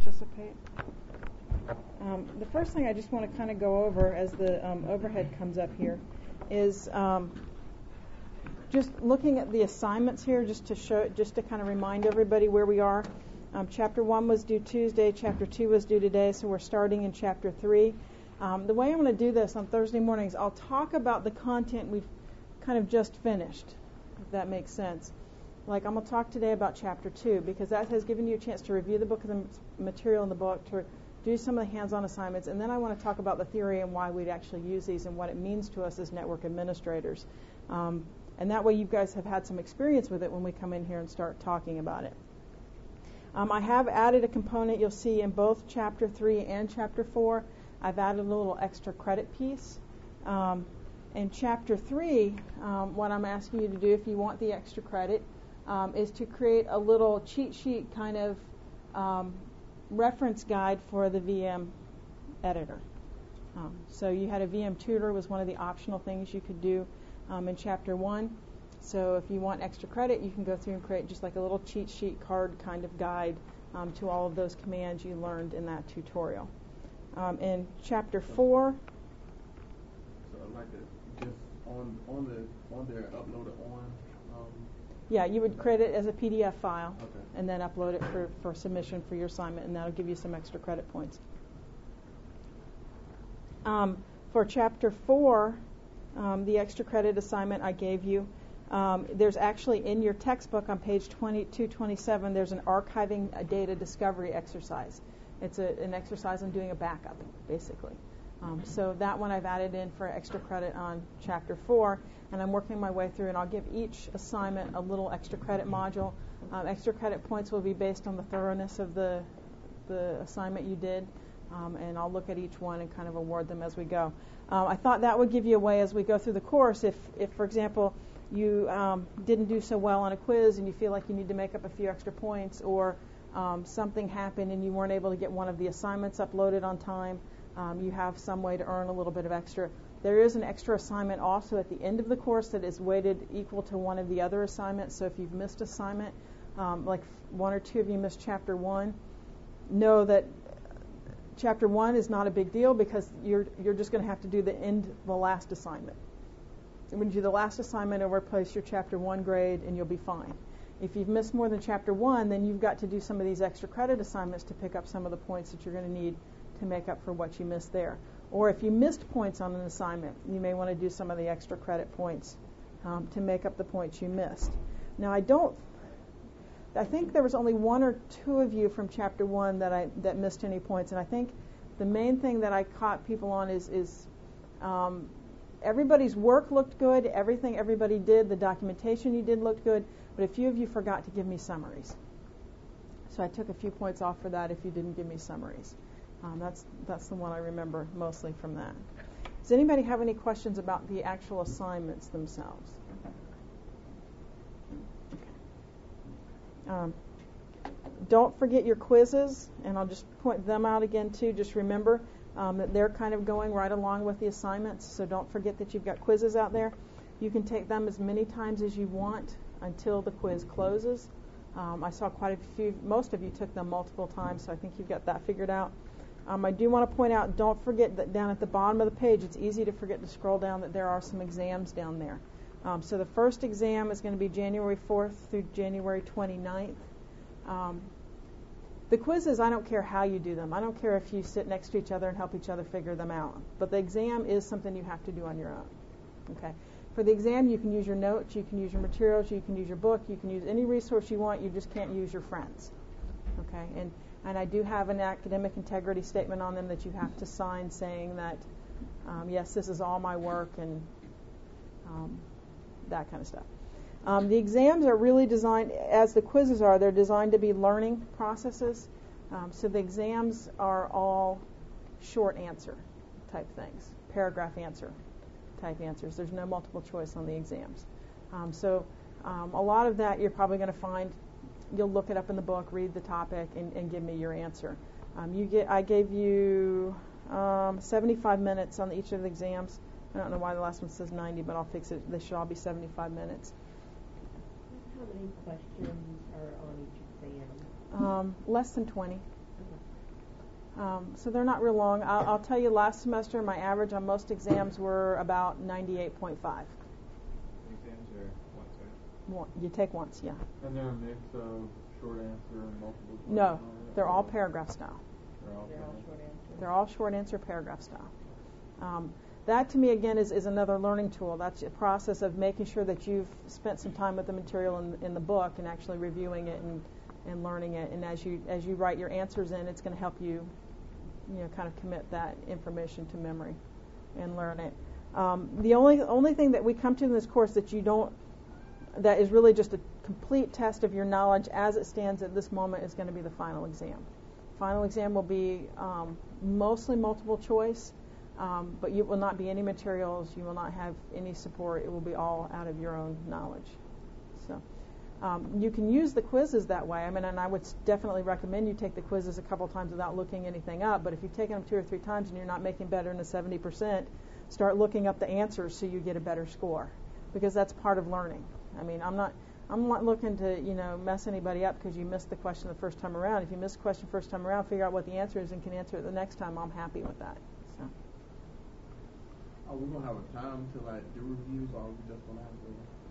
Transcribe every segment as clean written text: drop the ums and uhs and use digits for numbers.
participate. The first thing I just want to kind of go over as the overhead comes up here is just looking at the assignments here, just to kind of remind everybody where we are. Chapter 1 was due Tuesday, Chapter 2 was due today, so we're starting in Chapter 3. The way I'm going to do this on Thursday mornings, I'll talk about the content we've kind of just finished, if that makes sense. Like I'm going to talk today about Chapter 2 because that has given you a chance to review the book and the material in the book, to do some of the hands-on assignments, and then I want to talk about the theory and why we'd actually use these and what it means to us as network administrators. And that way you guys have had some experience with it when we come in here and start talking about it. I have added a component you'll see in both Chapter 3 and Chapter 4. I've added a little extra credit piece. In Chapter 3, what I'm asking you to do if you want the extra credit is to create a little cheat sheet kind of reference guide for the VM editor. So you had a VM tutor was one of the optional things you could do in Chapter 1. So if you want extra credit, you can go through and create just like a little cheat sheet card kind of guide to all of those commands you learned in that tutorial. In Chapter 4... So I'd like to just on there upload it on... Yeah, you would create it as a PDF file, okay, and then upload it for submission for your assignment, and that'll give you some extra credit points. For Chapter 4, the extra credit assignment I gave you, there's actually in your textbook on page 227, there's an archiving a data discovery exercise. It's an exercise on doing a backup, basically. So that one I've added in for extra credit on Chapter 4, and I'm working my way through, and I'll give each assignment a little extra credit module. Extra credit points will be based on the thoroughness of the assignment you did, and I'll look at each one and kind of award them as we go. I thought that would give you a way as we go through the course, if for example, you didn't do so well on a quiz and you feel like you need to make up a few extra points, or something happened and you weren't able to get one of the assignments uploaded on time, you have some way to earn a little bit of extra. There is an extra assignment also at the end of the course that is weighted equal to one of the other assignments. So if you've missed assignment, like one or two of you missed Chapter 1, know that Chapter 1 is not a big deal because you're just going to have to do the last assignment. When you do the last assignment, it'll replace your Chapter 1 grade and you'll be fine. If you've missed more than Chapter 1, then you've got to do some of these extra credit assignments to pick up some of the points that you're going to need to make up for what you missed there. Or if you missed points on an assignment, you may want to do some of the extra credit points to make up the points you missed. Now, I think there was only one or two of you from Chapter 1 that missed any points, and I think the main thing that I caught people on is everybody's work looked good, everything everybody did, the documentation you did looked good, but a few of you forgot to give me summaries. So I took a few points off for that if you didn't give me summaries. That's the one I remember mostly from that. Does anybody have any questions about the actual assignments themselves? Okay. Don't forget your quizzes, and I'll just point them out again too. Just remember that they're kind of going right along with the assignments, so don't forget that you've got quizzes out there. You can take them as many times as you want until the quiz closes. I saw quite a few, most of you took them multiple times, so I think you've got that figured out. I do want to point out, don't forget that down at the bottom of the page, it's easy to forget to scroll down, that there are some exams down there. So the first exam is going to be January 4th through January 29th. The quizzes, I don't care how you do them. I don't care if you sit next to each other and help each other figure them out. But the exam is something you have to do on your own. Okay. For the exam, you can use your notes, you can use your materials, you can use your book, you can use any resource you want. You just can't use your friends. Okay. And I do have an academic integrity statement on them that you have to sign saying that, yes, this is all my work and that kind of stuff. The exams are really designed, as the quizzes are, they're designed to be learning processes. So the exams are all short answer type things, paragraph answer type answers. There's no multiple choice on the exams. So a lot of that you're probably going to find, you'll look it up in the book, read the topic, and give me your answer. I gave you 75 minutes on each of the exams. I don't know why the last one says 90, but I'll fix it. They should all be 75 minutes. How many questions are on each exam? Less than 20. So they're not real long. I'll tell you, last semester my average on most exams were about 98.5. Exams are once, right? You take once, yeah. And they're a mix of short answer and multiple choice? No, they're all paragraph style. They're all short answer. They're all short answer paragraph style. That to me again is another learning tool. That's a process of making sure that you've spent some time with the material in the book and actually reviewing it and learning it. And as you write your answers in, it's going to help you, kind of commit that information to memory and learn it. The only thing that we come to in this course that is really just a complete test of your knowledge as it stands at this moment is going to be the final exam. Final exam will be mostly multiple choice, but it will not be any materials. You will not have any support. It will be all out of your own knowledge. So you can use the quizzes that way. I mean, and I would definitely recommend you take the quizzes a couple times without looking anything up. But if you've taken them 2 or 3 times and you're not making better than a 70%, start looking up the answers so you get a better score, because that's part of learning. I mean, I'm not looking to, mess anybody up because you missed the question the first time around. If you missed the question first time around, figure out what the answer is and can answer it the next time. I'm happy with that. So. Are we gonna have a time to do reviews, or are we just gonna have to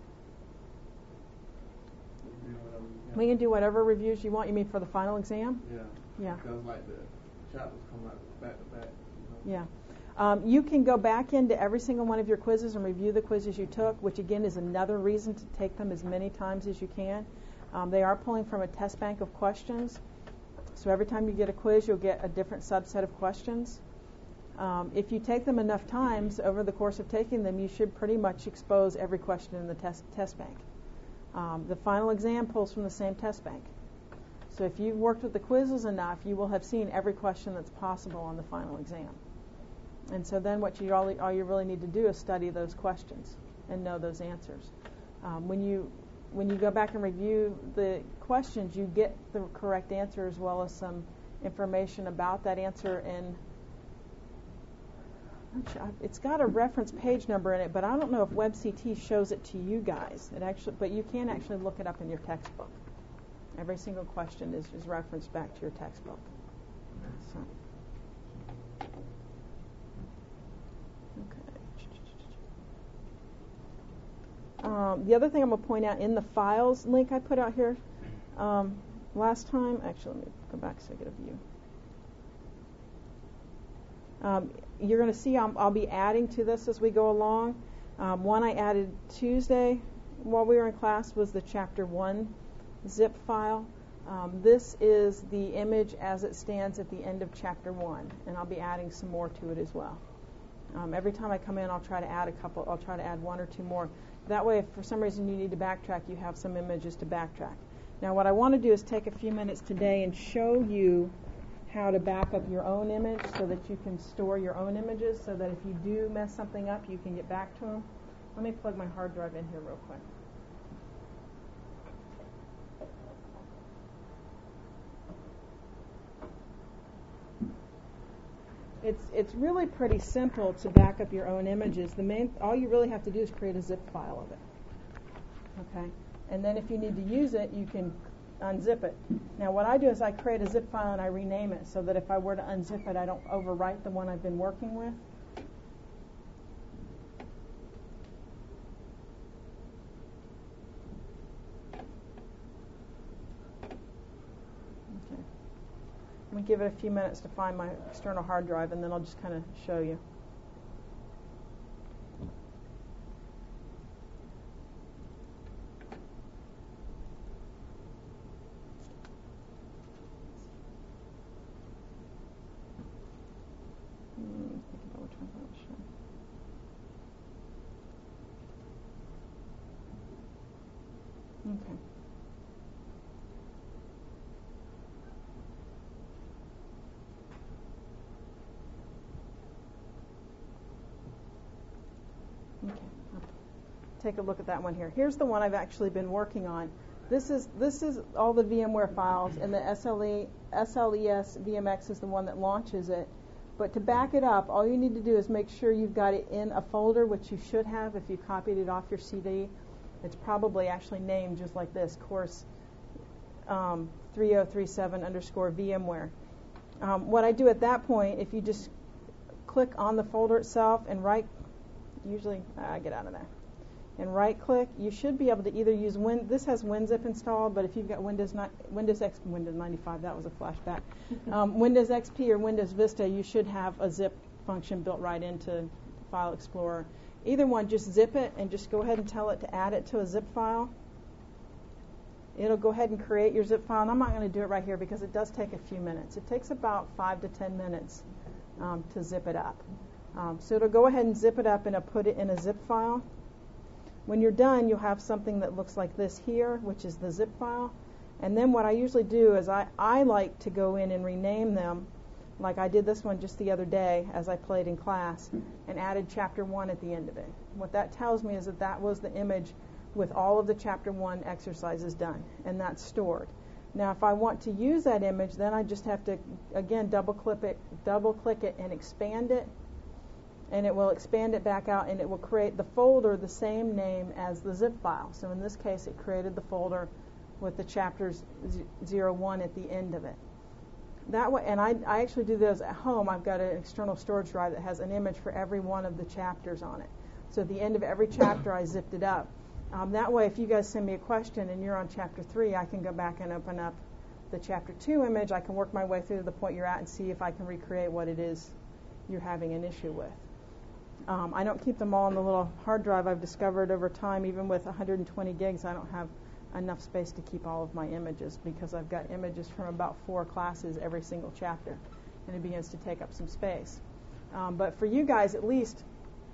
review whatever we can? We can do whatever reviews you want. You mean for the final exam? Yeah. Yeah. Because the chapters come out back to back. Yeah. You can go back into every single one of your quizzes and review the quizzes you took, which again is another reason to take them as many times as you can. They are pulling from a test bank of questions. So every time you get a quiz, you'll get a different subset of questions. If you take them enough times over the course of taking them, you should pretty much expose every question in the test bank. The final exam pulls from the same test bank. So if you've worked with the quizzes enough, you will have seen every question that's possible on the final exam. And so then all you really need to do is study those questions and know those answers. When you go back and review the questions, you get the correct answer as well as some information about that answer. And it's got a reference page number in it, but I don't know if WebCT shows it to you guys. But you can actually look it up in your textbook. Every single question is referenced back to your textbook. So. The other thing I'm going to point out in the files link I put out here last time, actually let me go back so I get a view. You're going to see I'll be adding to this as we go along. One I added Tuesday while we were in class was the Chapter 1 zip file. This is the image as it stands at the end of Chapter 1, and I'll be adding some more to it as well. Every time I come in, I'll try to add one or two more. That way, if for some reason you need to backtrack, you have some images to backtrack. Now, what I want to do is take a few minutes today and show you how to back up your own image so that you can store your own images, so that if you do mess something up, you can get back to them. Let me plug my hard drive in here real quick. It's really pretty simple to back up your own images. All you really have to do is create a zip file of it. Okay? And then if you need to use it, you can unzip it. Now what I do is I create a zip file and I rename it so that if I were to unzip it, I don't overwrite the one I've been working with. I'm going to give it a few minutes to find my external hard drive, and then I'll just kind of show you. Okay. Okay. Take a look at that one here. Here's the one I've actually been working on. This is all the VMware files, and the SLES VMX is the one that launches it. But to back it up, all you need to do is make sure you've got it in a folder, which you should have if you copied it off your CD. It's probably actually named just like this, course 3037 _ VMware. What I do at that point, if you just click on the folder itself and usually I get out of there, and right click, you should be able to either use this has WinZip installed, but if you've got Windows 95, that was a flashback, Windows XP or Windows Vista, you should have a zip function built right into File Explorer. Either one, just zip it and just go ahead and tell it to add it to a zip file. It'll go ahead and create your zip file, and I'm not going to do it right here because it does take a few minutes. It takes about 5 to 10 minutes to zip it up. So it'll go ahead and zip it up and it'll put it in a zip file. When you're done, you'll have something that looks like this here, which is the zip file. And then what I usually do is I like to go in and rename them, like I did this one just the other day as I played in class, and added chapter 1 at the end of it. What that tells me is that was the image with all of the chapter 1 exercises done, and that's stored. Now if I want to use that image, then I just have to, again, double click it and expand it, and it will expand it back out, and it will create the folder the same name as the zip file. So in this case, it created the folder with the chapters 01 at the end of it. That way, and I actually do those at home. I've got an external storage drive that has an image for every one of the chapters on it. So at the end of every chapter, I zipped it up. That way, if you guys send me a question and you're on chapter 3, I can go back and open up the chapter 2 image. I can work my way through to the point you're at and see if I can recreate what it is you're having an issue with. I don't keep them all on the little hard drive. I've discovered over time, even with 120 gigs, I don't have enough space to keep all of my images because I've got images from about 4 classes every single chapter, and it begins to take up some space. But for you guys, at least,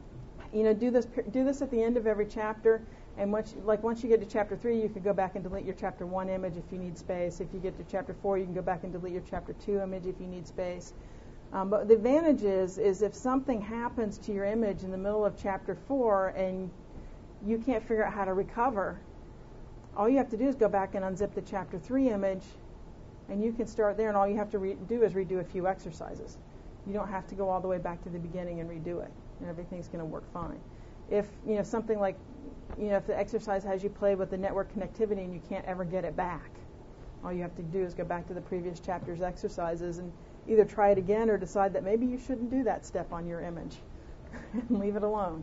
do this at the end of every chapter. And once you get to chapter 3, you could go back and delete your chapter 1 image if you need space. If you get to chapter 4, you can go back and delete your chapter 2 image if you need space. But the advantage is if something happens to your image in the middle of chapter 4 and you can't figure out how to recover, all you have to do is go back and unzip the chapter 3 image, and you can start there, and all you have to do is redo a few exercises. You don't have to go all the way back to the beginning and redo it, and everything's going to work fine. If something like, if the exercise has you play with the network connectivity and you can't ever get it back, all you have to do is go back to the previous chapter's exercises and either try it again or decide that maybe you shouldn't do that step on your image and leave it alone.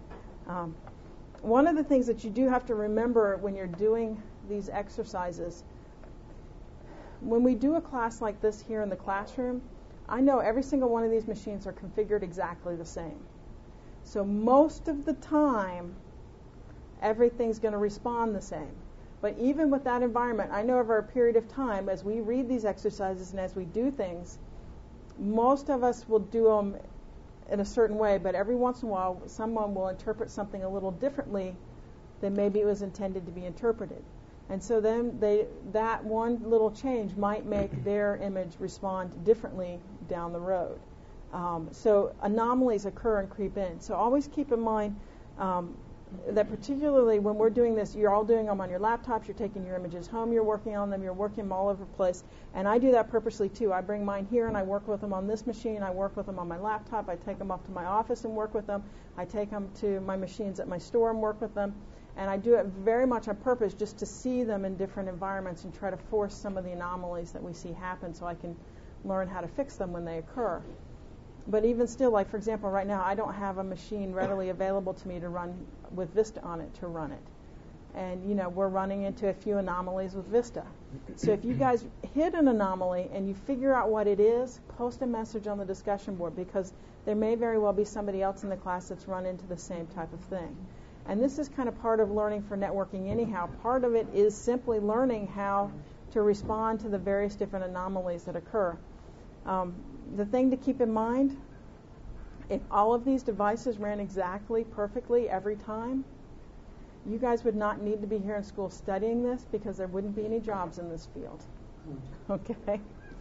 One of the things that you do have to remember when you're doing these exercises, when we do a class like this here in the classroom, I know every single one of these machines are configured exactly the same. So most of the time, everything's going to respond the same. But even with that environment, I know over a period of time, as we read these exercises and as we do things, most of us will do them in a certain way, but every once in a while, someone will interpret something a little differently than maybe it was intended to be interpreted. And so then that one little change might make their image respond differently down the road. So anomalies occur and creep in. So always keep in mind that particularly when we're doing this, you're all doing them on your laptops, you're taking your images home, you're working on them, you're working them all over the place. And I do that purposely too. I bring mine here and I work with them on this machine, I work with them on my laptop, I take them up to my office and work with them, I take them to my machines at my store and work with them. And I do it very much on purpose just to see them in different environments and try to force some of the anomalies that we see happen so I can learn how to fix them when they occur. But even still, like for example, right now I don't have a machine readily available to me to run with Vista on it to run it. And we're running into a few anomalies with Vista. So if you guys hit an anomaly and you figure out what it is, post a message on the discussion board because there may very well be somebody else in the class that's run into the same type of thing. And this is kind of part of learning for networking anyhow. Part of it is simply learning how to respond to the various different anomalies that occur. The thing to keep in mind, if all of these devices ran exactly perfectly every time, you guys would not need to be here in school studying this because there wouldn't be any jobs in this field. Okay?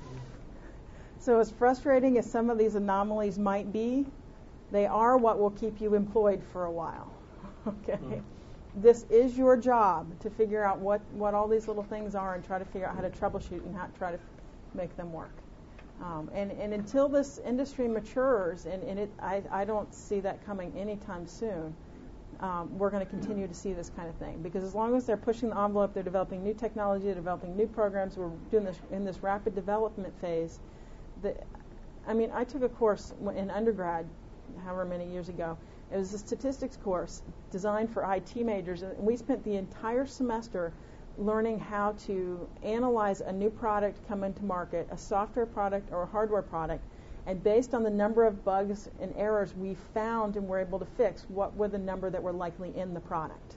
So as frustrating as some of these anomalies might be, they are what will keep you employed for a while. Okay? This is your job to figure out what all these little things are and try to figure out how to troubleshoot and how to try to make them work. And until this industry matures, and I don't see that coming anytime soon, we're going to continue to see this kind of thing. Because as long as they're pushing the envelope, they're developing new technology, they're developing new programs, we're doing this in this rapid development phase, I mean, I took a course in undergrad, however many years ago. It was a statistics course designed for IT majors, and we spent the entire semester learning how to analyze a new product come into market, a software product or a hardware product, and based on the number of bugs and errors we found and were able to fix, what were the number that were likely in the product.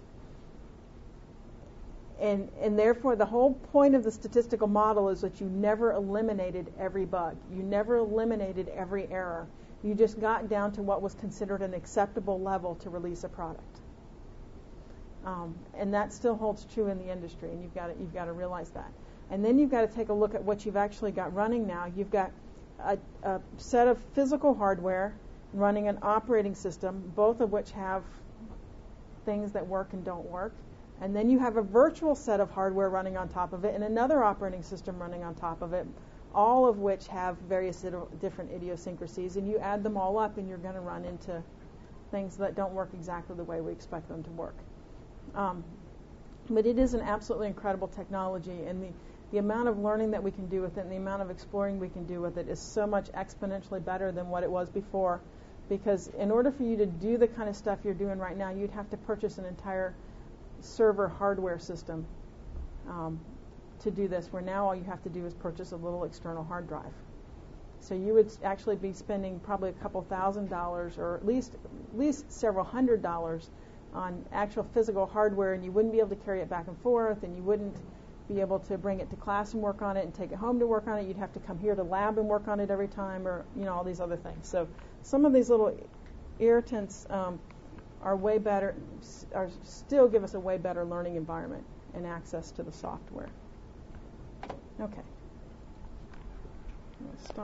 And therefore, the whole point of the statistical model is that you never eliminated every bug. You never eliminated every error. You just got down to what was considered an acceptable level to release a product. And that still holds true in the industry, and you've got to realize that. And then you've got to take a look at what you've actually got running now. You've got a set of physical hardware running an operating system, both of which have things that work and don't work. And then you have a virtual set of hardware running on top of it and another operating system running on top of it, all of which have various different idiosyncrasies. And you add them all up, and you're going to run into things that don't work exactly the way we expect them to work. But it is an absolutely incredible technology, and the amount of learning that we can do with it and the amount of exploring we can do with it is so much exponentially better than what it was before, because in order for you to do the kind of stuff you're doing right now, you'd have to purchase an entire server hardware system to do this, where now all you have to do is purchase a little external hard drive. So you would actually be spending probably a couple $1,000s, or at least several $100s on actual physical hardware, and you wouldn't be able to carry it back and forth, and you wouldn't be able to bring it to class and work on it and take it home to work on it. You'd have to come here to lab and work on it every time, or all these other things. So some of these little irritants are way better, still give us a way better learning environment and access to the software. Okay. Stop.